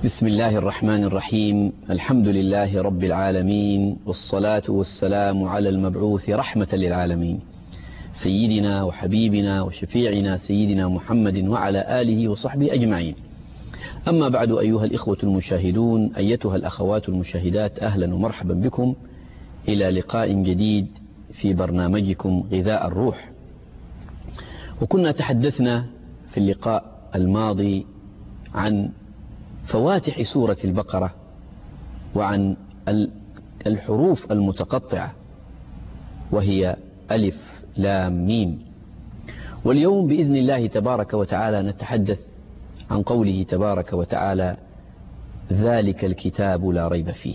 بسم الله الرحمن الرحيم. الحمد لله رب العالمين، والصلاة والسلام على المبعوث رحمة للعالمين، سيدنا وحبيبنا وشفيعنا سيدنا محمد وعلى آله وصحبه أجمعين. أما بعد، أيها الإخوة المشاهدون، أيتها الأخوات المشاهدات، أهلا ومرحبا بكم إلى لقاء جديد في برنامجكم غذاء الروح. وكنا تحدثنا في اللقاء الماضي عن فواتح سورة البقرة وعن الحروف المتقطعة، وهي ألف لام ميم. واليوم بإذن الله تبارك وتعالى نتحدث عن قوله تبارك وتعالى: ذلك الكتاب لا ريب فيه.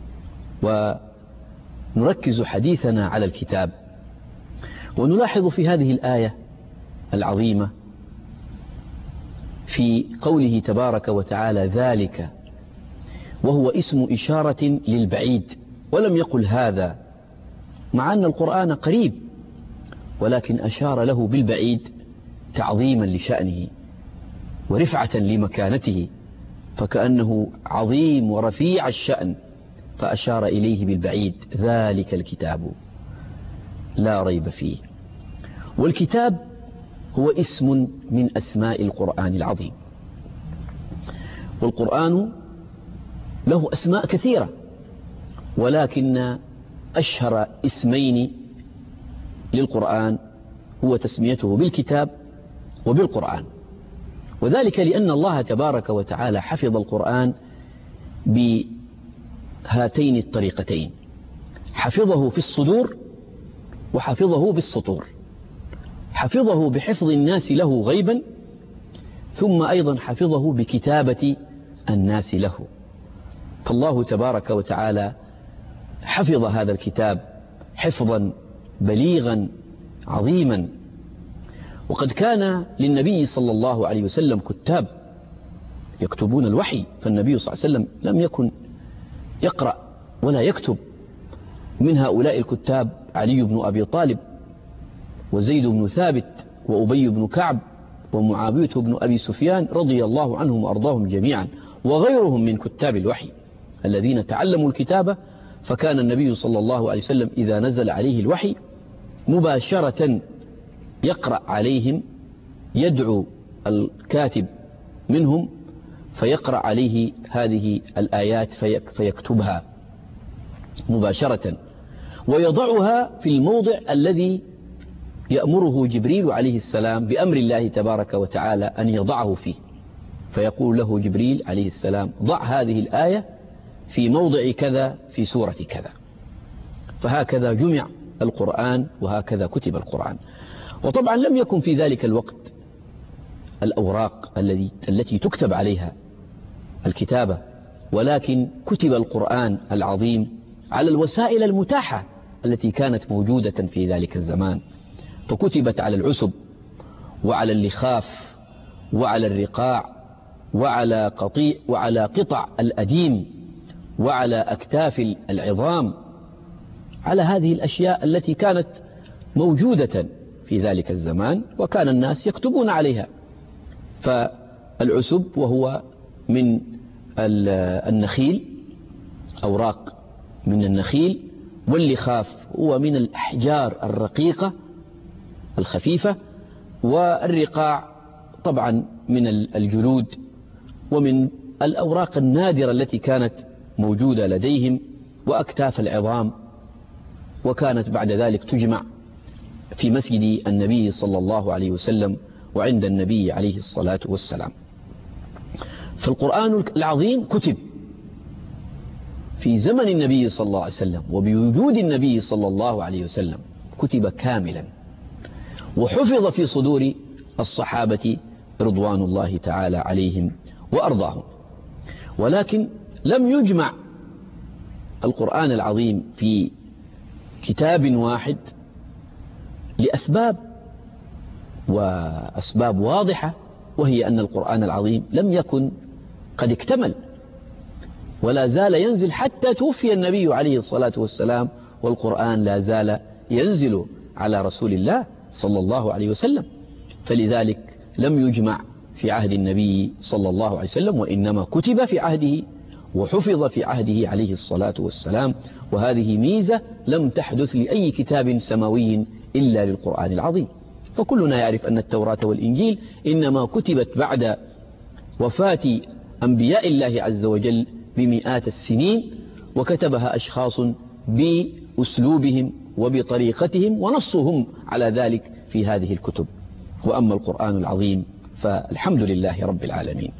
ونركز حديثنا على الكتاب، ونلاحظ في هذه الآية العظيمة في قوله تبارك وتعالى ذلك، وهو اسم إشارة للبعيد، ولم يقل هذا، مع أن القرآن قريب، ولكن أشار له بالبعيد تعظيما لشأنه ورفعة لمكانته، فكأنه عظيم ورفيع الشأن، فأشار إليه بالبعيد: ذلك الكتاب لا ريب فيه. والكتاب هو اسم من أسماء القرآن العظيم، والقرآن له أسماء كثيرة، ولكن أشهر اسمين للقرآن هو تسميته بالكتاب وبالقرآن، وذلك لأن الله تبارك وتعالى حفظ القرآن بهاتين الطريقتين: حفظه في الصدور وحفظه بالسطور. حفظه بحفظ الناس له غيبا، ثم أيضا حفظه بكتابة الناس له. فالله تبارك وتعالى حفظ هذا الكتاب حفظا بليغا عظيما. وقد كان للنبي صلى الله عليه وسلم كتاب يكتبون الوحي، فالنبي صلى الله عليه وسلم لم يكن يقرأ ولا يكتب. من هؤلاء الكتاب علي بن أبي طالب، وزيد بن ثابت، وأبي بن كعب، ومعاوية بن أبي سفيان رضي الله عنهم وأرضاهم جميعا، وغيرهم من كتاب الوحي الذين تعلموا الكتابة. فكان النبي صلى الله عليه وسلم إذا نزل عليه الوحي مباشرة يقرأ عليهم، يدعو الكاتب منهم فيقرأ عليه هذه الآيات فيكتبها مباشرة، ويضعها في الموضع الذي يأمره جبريل عليه السلام بأمر الله تبارك وتعالى أن يضعه فيه، فيقول له جبريل عليه السلام: ضع هذه الآية في موضع كذا في سورة كذا. فهكذا جمع القرآن، وهكذا كتب القرآن. وطبعا لم يكن في ذلك الوقت الأوراق التي تكتب عليها الكتابة، ولكن كتب القرآن العظيم على الوسائل المتاحة التي كانت موجودة في ذلك الزمان، فكتبت على العسب وعلى اللخاف وعلى الرقاع وعلى قطع الأديم وعلى أكتاف العظام، على هذه الأشياء التي كانت موجودة في ذلك الزمان، وكان الناس يكتبون عليها. فالعسب وهو من النخيل، أوراق من النخيل، واللخاف هو من الأحجار الرقيقة الخفيفة، والرقاع طبعا من الجلود ومن الأوراق النادرة التي كانت موجودة لديهم، وأكتاف العظام، وكانت بعد ذلك تجمع في مسجد النبي صلى الله عليه وسلم وعند النبي عليه الصلاة والسلام. فالقرآن العظيم كتب في زمن النبي صلى الله عليه وسلم، وبوجود النبي صلى الله عليه وسلم كتب كاملا، وحفظ في صدور الصحابة رضوان الله تعالى عليهم وأرضاهم. ولكن لم يجمع القرآن العظيم في كتاب واحد لأسباب، وأسباب واضحة، وهي أن القرآن العظيم لم يكن قد اكتمل، ولا زال ينزل حتى توفي النبي عليه الصلاة والسلام، والقرآن لا زال ينزل على رسول الله صلى الله عليه وسلم. فلذلك لم يجمع في عهد النبي صلى الله عليه وسلم، وإنما كتب في عهده وحفظ في عهده عليه الصلاة والسلام. وهذه ميزة لم تحدث لأي كتاب سماوي إلا للقرآن العظيم. فكلنا يعرف أن التوراة والإنجيل إنما كتبت بعد وفاة أنبياء الله عز وجل بمئات السنين، وكتبها أشخاص بأسلوبهم وبطريقتهم، ونصهم على ذلك في هذه الكتب. وأما القرآن العظيم فالحمد لله رب العالمين.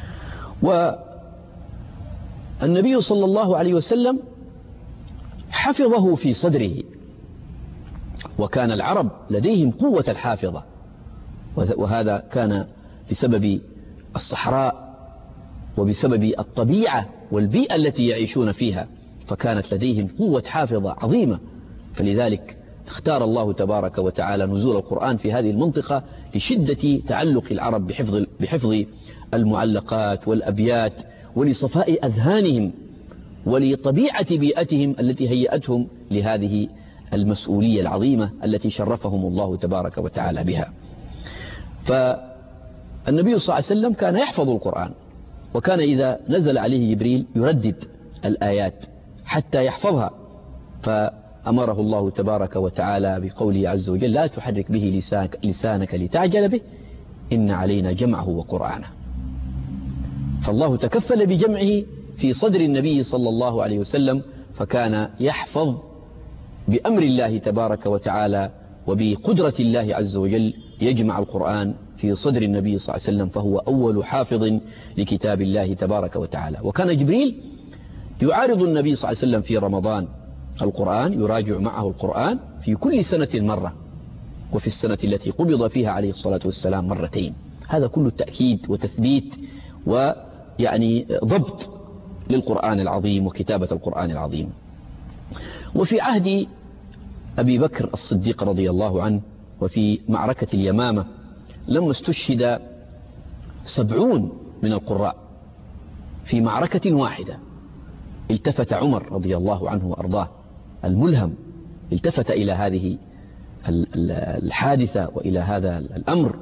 والنبي صلى الله عليه وسلم حفظه في صدره، وكان العرب لديهم قوة الحافظة، وهذا كان بسبب الصحراء وبسبب الطبيعة والبيئة التي يعيشون فيها، فكانت لديهم قوة حافظة عظيمة. فلذلك اختار الله تبارك وتعالى نزول القرآن في هذه المنطقة لشدة تعلق العرب بحفظ المعلقات والأبيات، ولصفاء أذهانهم، ولطبيعة بيئتهم التي هيأتهم لهذه المسؤولية العظيمة التي شرفهم الله تبارك وتعالى بها. فالنبي صلى الله عليه وسلم كان يحفظ القرآن، وكان إذا نزل عليه جبريل يردد الآيات حتى يحفظها. فأمره الله تبارك وتعالى بقوله عز وجل: لا تحرك به لسانك لتعجل به إن علينا جمعه وقرآنه. فالله تكفل بجمعه في صدر النبي صلى الله عليه وسلم، فكان يحفظ بأمر الله تبارك وتعالى وبقدرة الله عز وجل يجمع القرآن في صدر النبي صلى الله عليه وسلم، فهو أول حافظ لكتاب الله تبارك وتعالى. وكان جبريل يعارض النبي صلى الله عليه وسلم في رمضان القرآن، يراجع معه القرآن في كل سنة مرة، وفي السنة التي قبض فيها عليه الصلاة والسلام مرتين. هذا كله تأكيد وتثبيت ويعني ضبط للقرآن العظيم وكتابة القرآن العظيم. وفي عهد أبي بكر الصديق رضي الله عنه، وفي معركة اليمامة لما استشهد 70 من القراء في معركة واحدة، التفت عمر رضي الله عنه وأرضاه الملهم، التفت إلى هذه الحادثة وإلى هذا الأمر.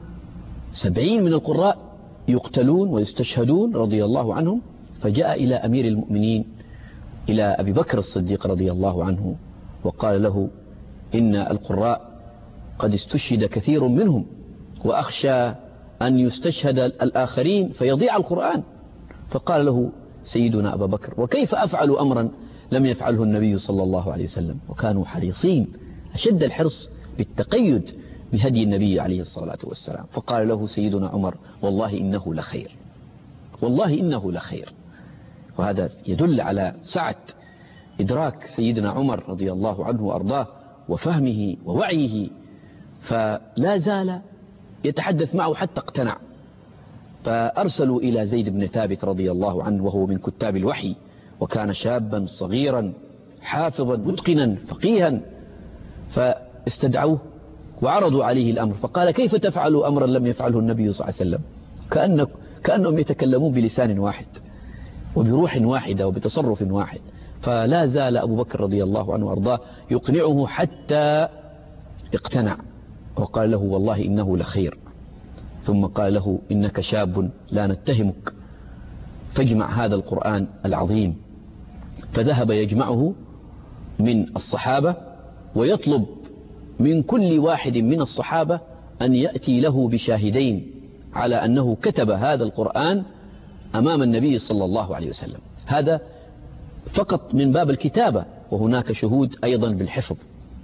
70 من القراء يقتلون ويستشهدون رضي الله عنهم، فجاء إلى أمير المؤمنين إلى أبي بكر الصديق رضي الله عنه وقال له: إن القراء قد استشهد كثير منهم، وأخشى أن يستشهد الآخرين فيضيع القرآن. فقال له سيدنا أبا بكر: وكيف أفعل أمرا لم يفعله النبي صلى الله عليه وسلم؟ وكانوا حريصين أشد الحرص بالتقيد بهدي النبي عليه الصلاة والسلام. فقال له سيدنا عمر: والله إنه لخير، والله إنه لخير. وهذا يدل على سعة إدراك سيدنا عمر رضي الله عنه وأرضاه وفهمه ووعيه، فلا زال يتحدث معه حتى اقتنع. فأرسلوا إلى زيد بن ثابت رضي الله عنه، وهو من كتاب الوحي، وكان شابا صغيرا حافظا متقنا فقيها، فاستدعوه وعرضوا عليه الأمر، فقال: كيف تفعل أمرا لم يفعله النبي صلى الله عليه وسلم؟ كأنهم يتكلمون بلسان واحد وبروح واحدة وبتصرف واحد. فلا زال أبو بكر رضي الله عنه وأرضاه يقنعه حتى اقتنع، وقال له: والله إنه لخير. ثم قال له: إنك شاب لا نتهمك، فاجمع هذا القرآن العظيم. فذهب يجمعه من الصحابة، ويطلب من كل واحد من الصحابة أن يأتي له بشاهدين على أنه كتب هذا القرآن أمام النبي صلى الله عليه وسلم. هذا فقط من باب الكتابة، وهناك شهود أيضا بالحفظ.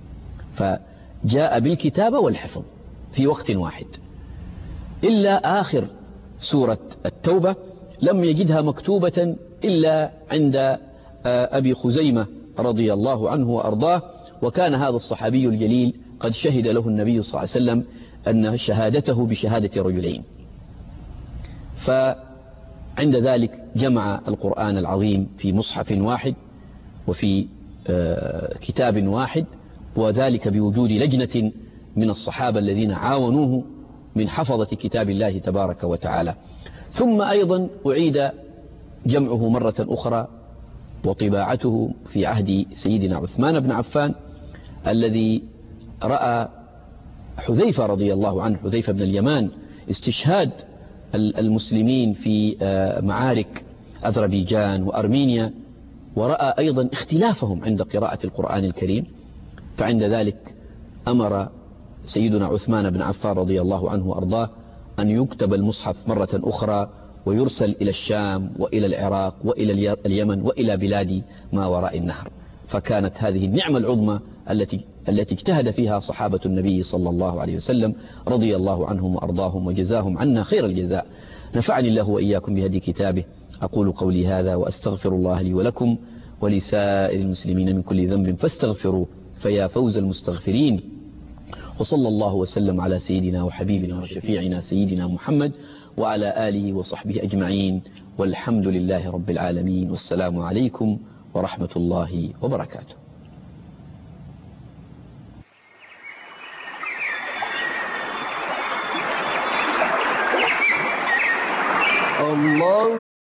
فجاء بالكتابة والحفظ في وقت واحد، إلا آخر سورة التوبة لم يجدها مكتوبة إلا عند أبي خزيمة رضي الله عنه وأرضاه. وكان هذا الصحابي الجليل قد شهد له النبي صلى الله عليه وسلم أن شهادته بشهادة رجلين. فعند ذلك جمع القرآن العظيم في مصحف واحد وفي كتاب واحد، وذلك بوجود لجنة من الصحابة الذين عاونوه من حفظة كتاب الله تبارك وتعالى. ثم أيضا أعيد جمعه مرة أخرى وطباعته في عهد سيدنا عثمان بن عفان، الذي رأى حذيفة رضي الله عنه، حذيفة بن اليمان، استشهاد المسلمين في معارك أذربيجان وأرمينيا، ورأى أيضا اختلافهم عند قراءة القرآن الكريم. فعند ذلك أمر سيدنا عثمان بن عفان رضي الله عنه وأرضاه أن يكتب المصحف مرة أخرى ويرسل إلى الشام وإلى العراق وإلى اليمن وإلى بلاد ما وراء النهر. فكانت هذه النعمة العظمى التي اجتهد فيها صحابة النبي صلى الله عليه وسلم رضي الله عنهم وأرضاهم وجزاهم عنا خير الجزاء. نفعني الله وإياكم بهدي كتابه. أقول قولي هذا وأستغفر الله لي ولكم ولسائر المسلمين من كل ذنب فاستغفروه فيا فوز المستغفرين. وصلى الله وسلم على سيدنا وحبيبنا وشفيعنا سيدنا محمد وعلى آله وصحبه أجمعين، والحمد لله رب العالمين، والسلام عليكم ورحمة الله وبركاته. الله